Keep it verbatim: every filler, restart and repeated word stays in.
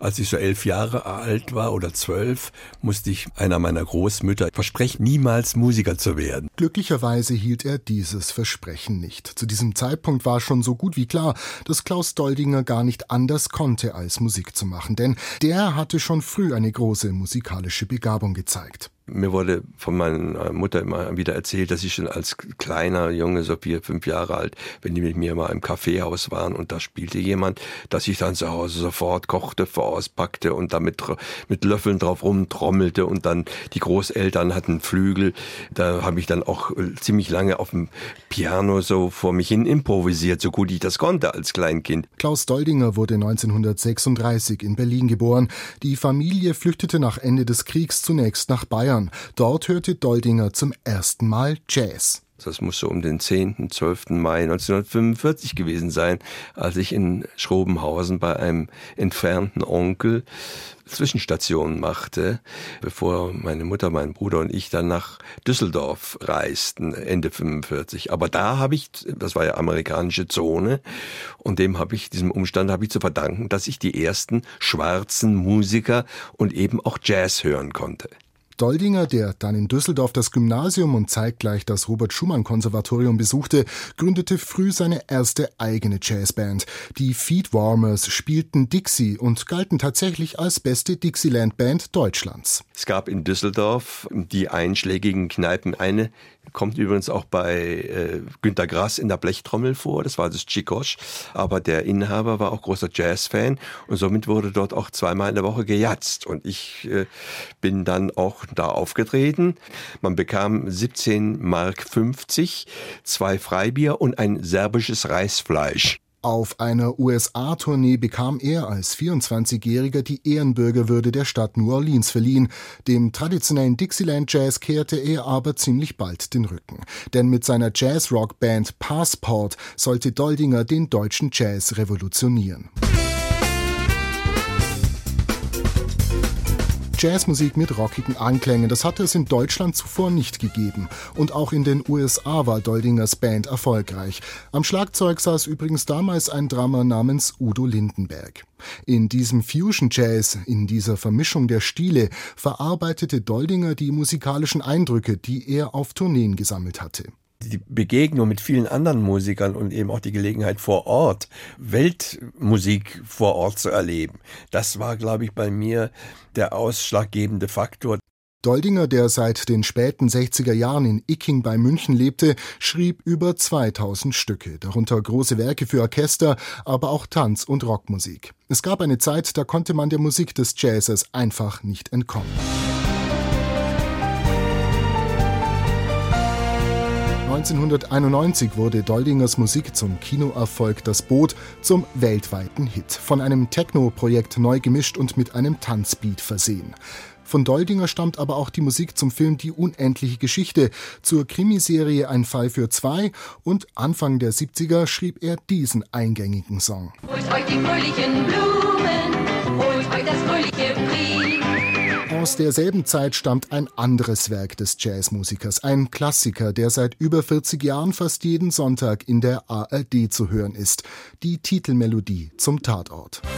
Als ich so elf Jahre alt war oder zwölf, musste ich einer meiner Großmütter versprechen, niemals Musiker zu werden. Glücklicherweise hielt er dieses Versprechen nicht. Zu diesem Zeitpunkt war schon so gut wie klar, dass Klaus Doldinger gar nicht anders konnte, als Musik zu machen. Denn der hatte schon früh eine große musikalische Begabung gezeigt. Mir wurde von meiner Mutter immer wieder erzählt, dass ich schon als kleiner Junge, so vier, fünf Jahre alt, wenn die mit mir mal im Kaffeehaus waren und da spielte jemand, dass ich dann zu Hause sofort kochte, vorauspackte und damit mit Löffeln drauf rumtrommelte und dann die Großeltern hatten Flügel. Da habe ich dann auch ziemlich lange auf dem Piano so vor mich hin improvisiert, so gut ich das konnte als Kleinkind. Klaus Doldinger wurde neunzehnhundertsechsunddreißig in Berlin geboren. Die Familie flüchtete nach Ende des Kriegs zunächst nach Bayern. Dort hörte Doldinger zum ersten Mal Jazz. Das muss so um den zehnten, zwölften Mai neunzehnhundertfünfundvierzig gewesen sein, als ich in Schrobenhausen bei einem entfernten Onkel Zwischenstationen machte, bevor meine Mutter, mein Bruder und ich dann nach Düsseldorf reisten, Ende fünfundvierzig. Aber da habe ich, das war ja amerikanische Zone, und dem habe ich, diesem Umstand habe ich zu verdanken, dass ich die ersten schwarzen Musiker und eben auch Jazz hören konnte. Doldinger, der dann in Düsseldorf das Gymnasium und zeitgleich das Robert-Schumann-Konservatorium besuchte, gründete früh seine erste eigene Jazzband. Die Feetwarmers spielten Dixie und galten tatsächlich als beste Dixieland-Band Deutschlands. Es gab in Düsseldorf die einschlägigen Kneipen. Eine kommt übrigens auch bei äh, Günter Grass in der Blechtrommel vor, das war das Chikosch. Aber der Inhaber war auch großer Jazzfan und somit wurde dort auch zweimal in der Woche gejatzt. Und ich äh, bin dann auch da aufgetreten. Man bekam siebzehn Mark fünfzig, zwei Freibier und ein serbisches Reisfleisch. Auf einer U S A-Tournee bekam er als vierundzwanzigjähriger die Ehrenbürgerwürde der Stadt New Orleans verliehen. Dem traditionellen Dixieland-Jazz kehrte er aber ziemlich bald den Rücken. Denn mit seiner Jazz-Rock-Band Passport sollte Doldinger den deutschen Jazz revolutionieren. Jazzmusik mit rockigen Anklängen, das hatte es in Deutschland zuvor nicht gegeben. Und auch in den U S A war Doldingers Band erfolgreich. Am Schlagzeug saß übrigens damals ein Drummer namens Udo Lindenberg. In diesem Fusion Jazz, in dieser Vermischung der Stile, verarbeitete Doldinger die musikalischen Eindrücke, die er auf Tourneen gesammelt hatte. Die Begegnung mit vielen anderen Musikern und eben auch die Gelegenheit vor Ort, Weltmusik vor Ort zu erleben, das war, glaube ich, bei mir der ausschlaggebende Faktor. Doldinger, der seit den späten sechziger Jahren in Icking bei München lebte, schrieb über zweitausend Stücke, darunter große Werke für Orchester, aber auch Tanz- und Rockmusik. Es gab eine Zeit, da konnte man der Musik des Jazzes einfach nicht entkommen. neunzehnhunderteinundneunzig wurde Doldingers Musik zum Kinoerfolg Das Boot zum weltweiten Hit. Von einem Techno-Projekt neu gemischt und mit einem Tanzbeat versehen. Von Doldinger stammt aber auch die Musik zum Film Die unendliche Geschichte, zur Krimiserie Ein Fall für zwei und Anfang der siebziger schrieb er diesen eingängigen Song. Holt euch die fröhlichen Blumen, holt euch das fröhliche Brie. Aus derselben Zeit stammt ein anderes Werk des Jazzmusikers, ein Klassiker, der seit über vierzig Jahren fast jeden Sonntag in der A R D zu hören ist, die Titelmelodie zum Tatort.